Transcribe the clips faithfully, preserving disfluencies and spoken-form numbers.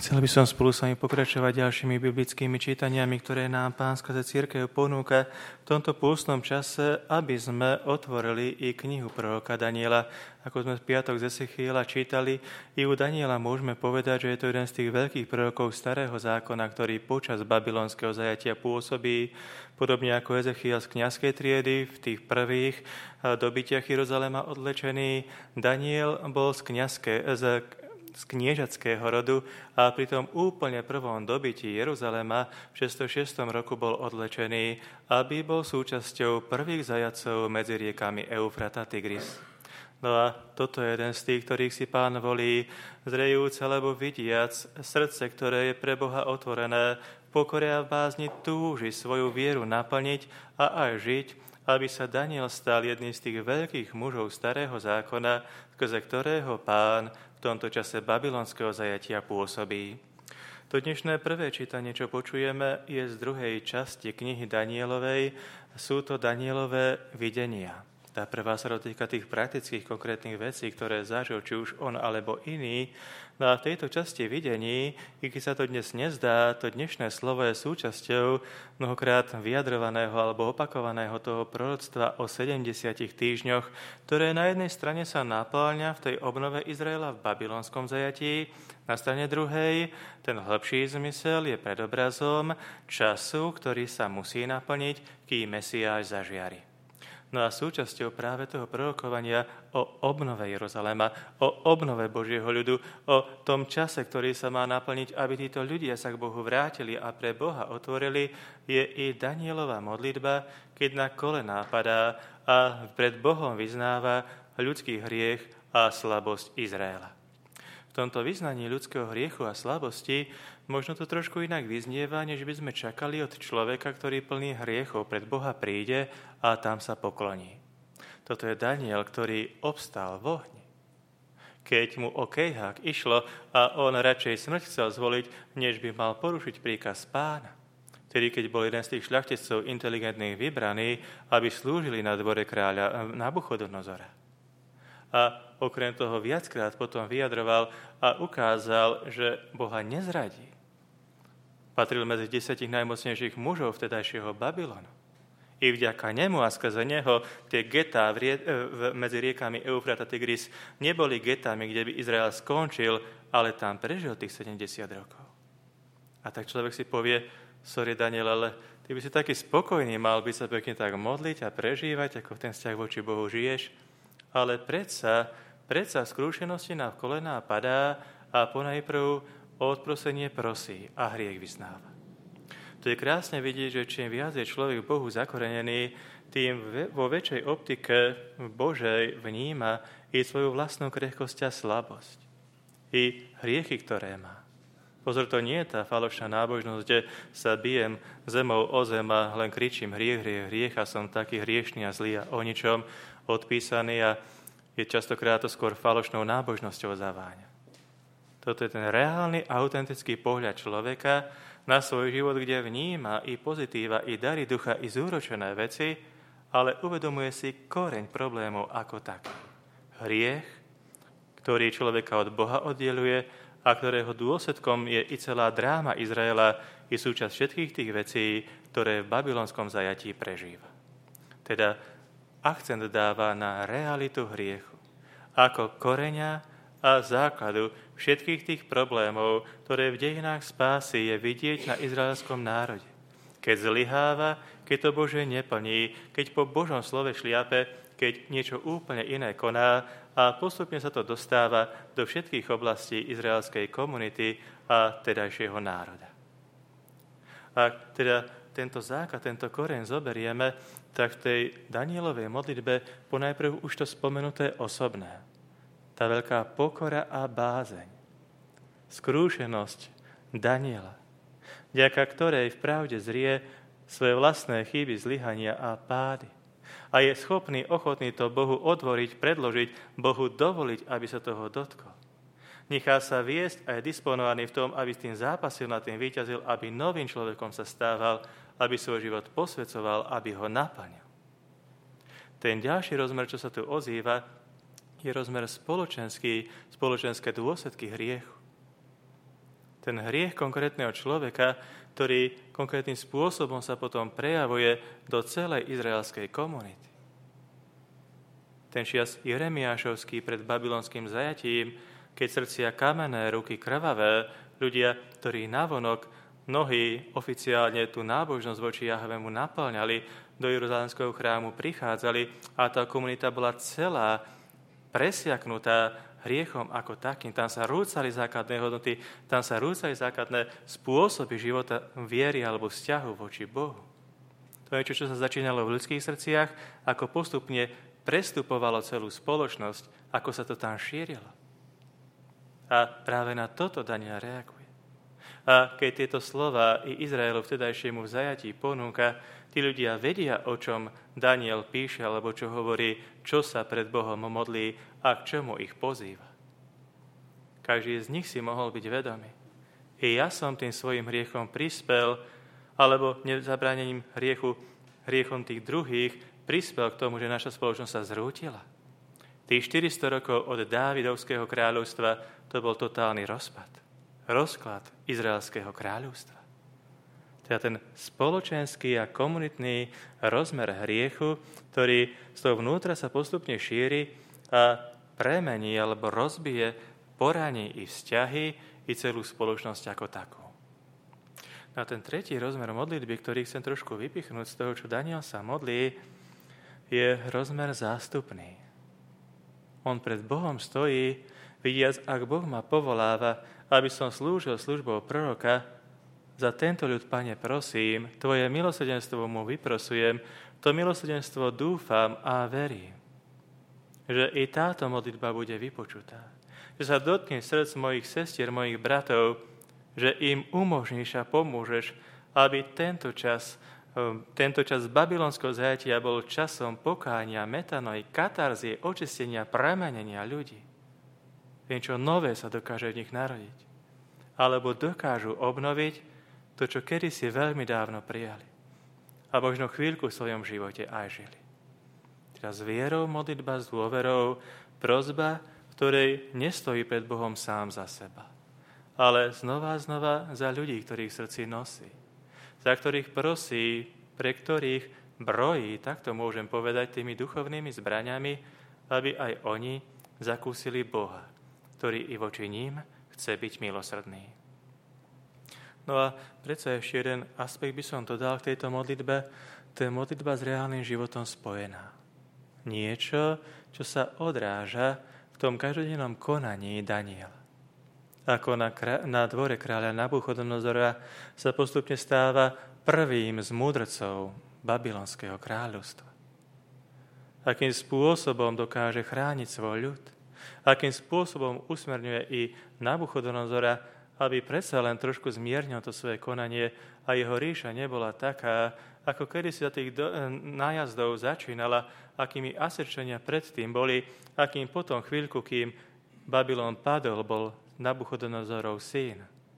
Chcel by som spolu s vami pokračovať ďalšími biblickými čítaniami, ktoré nám Pán skrze cirkev ponúka v tomto pôstnom čase, aby sme otvorili i knihu proroka Daniela. Ako sme v piatok z Ezechiela čítali, i u Daniela môžeme povedať, že je to jeden z tých veľkých prorokov starého zákona, ktorý počas babylonského zajatia pôsobí, podobne ako Ezechiel z kňazskej triedy v tých prvých dobytiach Jeruzalema odlečený. Daniel bol z kňazskej z z kniežackého rodu a pri tom úplne prvom dobití Jeruzalema v šesťstošestom roku bol odlečený, aby bol súčasťou prvých zajacov medzi riekami Eufrat a Tigris. No a toto je jeden z tých, ktorých si Pán volí, zrejúc alebo vidiac srdce, ktoré je pre Boha otvorené, v pokore a v bázni túži svoju vieru naplniť a aj žiť, aby sa Daniel stal jedným z tých veľkých mužov starého zákona, skrze ktorého Pán v tomto čase babylonského zajatia pôsobí. To dnešné prvé čítanie, čo počujeme, je z druhej časti knihy Danielovej. Sú to Danielové videnia. Tá prvá sa dotýka tých praktických konkrétnych vecí, ktoré zažil či už on alebo iný. No a v tejto časti videní, i keď sa to dnes nezdá, to dnešné slovo je súčasťou mnohokrát vyjadrovaného alebo opakovaného toho proroctva o sedemdesiatich týždňoch, ktoré na jednej strane sa napĺňa v tej obnove Izraela v babylonskom zajatí, na strane druhej ten hlbší zmysel je predobrazom času, ktorý sa musí naplniť, kým Mesiáš zažiari. No a súčasťou práve toho prorokovania o obnove Jeruzalema, o obnove Božieho ľudu, o tom čase, ktorý sa má naplniť, aby títo ľudia sa k Bohu vrátili a pre Boha otvorili, je i Danielova modlitba, keď na kolená padá a pred Bohom vyznáva ľudský hriech a slabosť Izraela. V tomto vyznaní ľudského hriechu a slabosti možno to trošku inak vyznieva, než by sme čakali od človeka, ktorý plný hriechov pred Boha príde a tam sa pokloní. Toto je Daniel, ktorý obstal v ohni. Keď mu o kejhák išlo a on radšej smrť chcel zvoliť, než by mal porušiť príkaz Pána. Tedy, keď bol jeden z tých šľachticov inteligentných vybraný, aby slúžili na dvore kráľa Nabuchodonozora. A okrem toho viackrát potom vyjadroval a ukázal, že Boha nezradí. Patril medzi desiatich najmocnejších mužov vtedajšieho Babylonu. I vďaka nemu a skrze neho tie getá v rie- v, medzi riekami Eufrat a Tigris neboli getami, kde by Izrael skončil, ale tam prežil tých sedemdesiat rokov. A tak človek si povie, sorry Daniel, ale ty by si taký spokojný, mal by sa pekne tak modliť a prežívať, ako ten vzťah voči Bohu žiješ. Ale predsa, predsa v skrúšenosti na kolená padá a ponajprv o odprosenie prosí a hriech vyznáva. To je krásne vidieť, že čím viac je človek Bohu zakorenený, tým vo väčšej optike Božej vníma i svoju vlastnú krehkosť a slabosť. I hriechy, ktoré má. Pozor, to nie je tá falošná nábožnosť, kde sa bijem zemou o zem a len kričím hriech, hriech, hriech a som taký hriešný a zlý a o ničom odpísaný a je častokrát to skôr falošnou nábožnosťou zaváňa. Toto je ten reálny, autentický pohľad človeka na svoj život, kde vníma i pozitíva, i dary ducha, i zúročené veci, ale uvedomuje si koreň problémov ako tak. Hriech, ktorý človeka od Boha oddeluje a ktorého dôsledkom je i celá dráma Izraela, i súčasť všetkých tých vecí, ktoré v babylonskom zajatí prežíva. Teda akcent dáva na realitu hriechu ako koreňa a základu všetkých tých problémov, ktoré v dejinách spásy je vidieť na izraelskom národe. Keď zlyháva, keď to Bože neplní, keď po Božom slove šliape, keď niečo úplne iné koná a postupne sa to dostáva do všetkých oblastí izraelskej komunity a tedajšieho národa. Ak teda tento základ, tento koreň zoberieme, tak v tej Danielovej modlitbe ponajprv už to spomenuté osobné. Tá veľká pokora a bázeň. Skrúšenosť Daniela, vďaka ktorej v pravde zrie svoje vlastné chyby, zlyhania a pády. A je schopný, ochotný to Bohu otvoriť, predložiť, Bohu dovoliť, aby sa toho dotkol. Nechá sa viesť a je disponovaný v tom, aby s tým zápasil, na tým víťazil, aby novým človekom sa stával, aby svoj život posväcoval, aby ho naplnil. Ten ďalší rozmer, čo sa tu ozýva, je rozmer spoločenský, spoločenské dôsledky hriechu. Ten hriech konkrétneho človeka, ktorý konkrétnym spôsobom sa potom prejavuje do celej izraelskej komunity. Ten čias Jeremiášovský pred babylonským zajatím, keď srdcia kamenné, ruky krvavé, ľudia, ktorí navonok mnohí oficiálne tú nábožnosť voči Jahvemu naplňali, do Jeruzalemského chrámu prichádzali a tá komunita bola celá presiaknutá hriechom ako takým. Tam sa rúcali základné hodnoty, tam sa rúcali základné spôsoby života viery alebo vzťahu voči Bohu. To je čo, čo sa začínalo v ľudských srdciach, ako postupne prestupovalo celú spoločnosť, ako sa to tam šírilo. A práve na toto Daniel reaguje. A keď tieto slova i Izraelu vtedajšiemu v zajatí ponúka, tí ľudia vedia, o čom Daniel píše, alebo čo hovorí, čo sa pred Bohom modlí a k čomu ich pozýva. Každý z nich si mohol byť vedomý. I ja som tým svojim hriechom prispel, alebo nezabránením hriechu, hriechom tých druhých, prispel k tomu, že naša spoločnosť sa zrútila. Tých štyristo rokov od Dávidovského kráľovstva to bol totálny rozpad. Rozklad izraelského kráľovstva. Teda ten spoločenský a komunitný rozmer hriechu, ktorý z toho vnútra sa postupne šíri a premení alebo rozbije, poraní i vzťahy, i celú spoločnosť ako takú. No a ten tretí rozmer modlitby, ktorý chcem trošku vypichnúť z toho, čo Daniel sa modlí, je rozmer zástupný. On pred Bohom stojí, vidiac, ak Boh ma povoláva, aby som slúžil službou proroka, za tento ľud, Pane, prosím, Tvoje milosrdenstvo mu vyprosujem, to milosrdenstvo dúfam a verím, že i táto modlitba bude vypočutá. Že sa dotkne srdc mojich sestier, mojich bratov, že im umožníš a pomôžeš, aby tento čas, tento čas babylonského zajatia bol časom pokánia, metanoj, katarzie, očistenia, premenenia ľudí. Niečo nové sa dokáže v nich narodiť. Alebo dokážu obnoviť to, čo kedysi veľmi dávno prijali. A možno chvíľku v svojom živote aj žili. Teraz vierou, modlitba s dôverou, prosba, ktorej nestojí pred Bohom sám za seba, ale znova a znova za ľudí, ktorých v srdci nosí. Za ktorých prosí, pre ktorých brojí, tak to môžem povedať, tými duchovnými zbraňami, aby aj oni zakúsili Boha, ktorý i voči ním chce byť milosrdný. No a predsa ešte jeden aspekt by som dodal k tejto modlitbe. To je modlitba s reálnym životom spojená. Niečo, čo sa odráža v tom každodennom konaní Daniela. Ako na, krá- na dvore kráľa Nabuchodonozora sa postupne stáva prvým z múdrcov babylonského kráľovstva. Akým spôsobom dokáže chrániť svoj ľud. Akým spôsobom usmerňuje i Nabuchodonozora, aby predsa len trošku zmiernil to svoje konanie a jeho ríša nebola taká, ako kedysi za tých do, nájazdov začínala, akými Asyrčania predtým boli, akým potom chvíľku, kým Babylon padol, bol Nabuchodonozorov syn.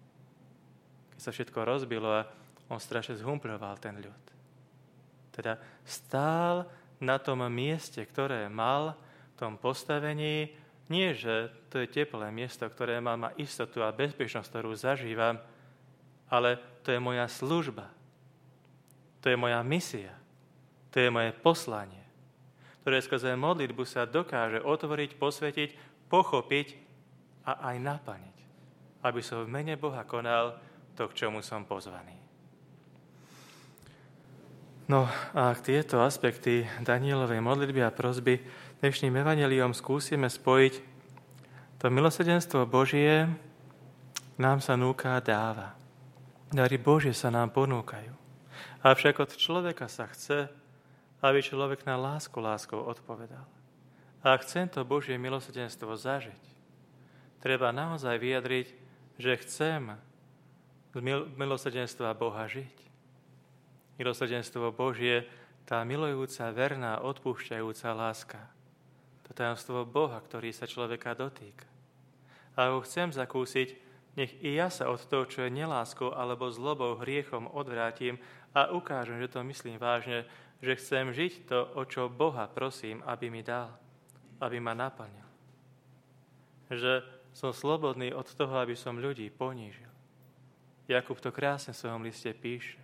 Keď sa všetko rozbilo a on strašne zhumpľoval ten ľud. Teda stál na tom mieste, ktoré mal, v tom postavení. Nie, že to je teplé miesto, ktoré má, má istotu a bezpečnosť, ktorú zažívam, ale to je moja služba. To je moja misia. To je moje poslanie, ktoré skrze modlitbu sa dokáže otvoriť, posvetiť, pochopiť a aj naplniť, aby som v mene Boha konal to, k čomu som pozvaný. No a k tieto aspekty Danielovej modlitby a prosby dnešným evanjeliom skúsime spojiť. To milosrdenstvo Božie nám sa núka a dáva. Dary Božie sa nám ponúkajú. Avšak od človeka sa chce, aby človek na lásku láskou odpovedal. A chcem to Božie milosrdenstvo zažiť, treba naozaj vyjadriť, že chcem z milosrdenstva Boha žiť. Milosrdenstvo Božie, tá milujúca, verná, odpúšťajúca láska. To tajomstvo Boha, ktorý sa človeka dotýka. A ho chcem zakúsiť, nech i ja sa od toho, čo je neláskou alebo zlobou, hriechom odvrátim a ukážem, že to myslím vážne, že chcem žiť to, o čo Boha prosím, aby mi dal, aby ma naplnil. Že som slobodný od toho, aby som ľudí ponížil. Jakub to krásne v svojom liste píše.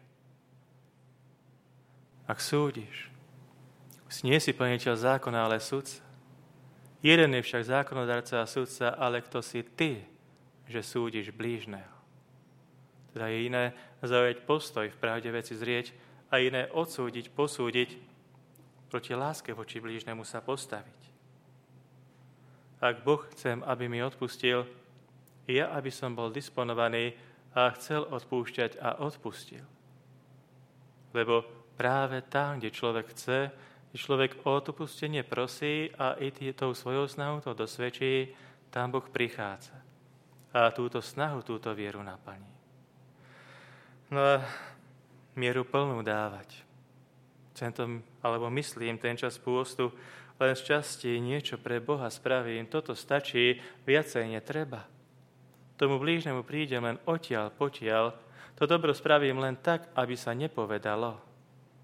Ak súdiš, nie si plniteľ zákona, ale sudca. Jeden je však zákonodarca a sudca, ale kto si ty, že súdiš blížneho? Teda je iné zaujať postoj, v pravde veci zrieť a iné odsúdiť, posúdiť, proti láske voči blížnemu sa postaviť. Ak Boh chcem, aby mi odpustil, ja, aby som bol disponovaný a chcel odpúšťať a odpustil. Lebo práve tam, kde človek chce, kde človek o odpustenie prosí a i tou svojou snahou to dosvedčí, tam Boh prichádza. A túto snahu, túto vieru naplní. No a mieru plnú dávať. Chcem to, alebo myslím, ten čas pôstu, len z časti niečo pre Boha spravím. Toto stačí, viacej netreba. Tomu blížnemu prídem len odtiaľ, potiaľ. To dobro spravím len tak, aby sa nepovedalo.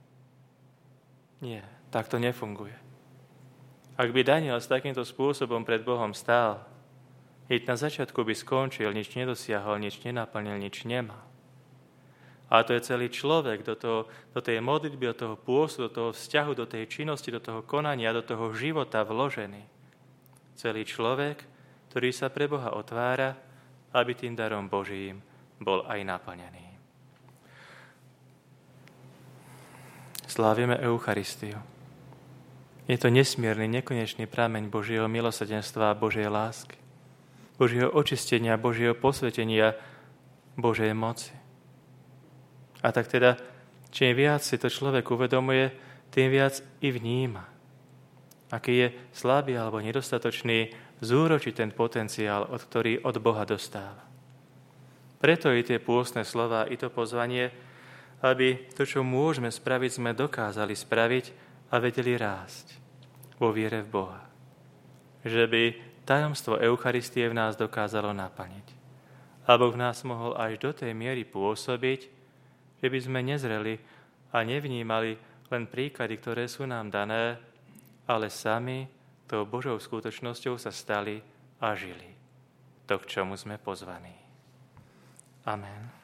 Nie, tak to nefunguje. Ak by Daniel s takýmto spôsobom pred Bohom stál, hneď na začiatku by skončil, nič nedosiahol, nič nenaplnil, nič nemal. A to je celý človek do, toho, do tej modlitby, do toho pôstu, do toho vzťahu, do tej činnosti, do toho konania, do toho života vložený. Celý človek, ktorý sa pre Boha otvára, aby tým darom Božím bol aj naplnený. Slávime Eucharistiu. Je to nesmierny, nekonečný prameň Božieho milosrdenstva a Božej lásky, Božieho očistenia, Božieho posvetenia, Božej moci. A tak teda, čím viac si to človek uvedomuje, tým viac i vníma, aký je slabý alebo nedostatočný, zúročiť ten potenciál, od ktorý od Boha dostáva. Preto i tie pôstne slová, i to pozvanie, aby to, čo môžeme spraviť, sme dokázali spraviť a vedeli rásť vo viere v Boha. Že by tajomstvo Eucharistie v nás dokázalo naplniť. A Boh v nás mohol až do tej miery pôsobiť, že by sme nezreli a nevnímali len príklady, ktoré sú nám dané, ale sami tou Božou skutočnosťou sa stali a žili. To, k čomu sme pozvaní. Amen.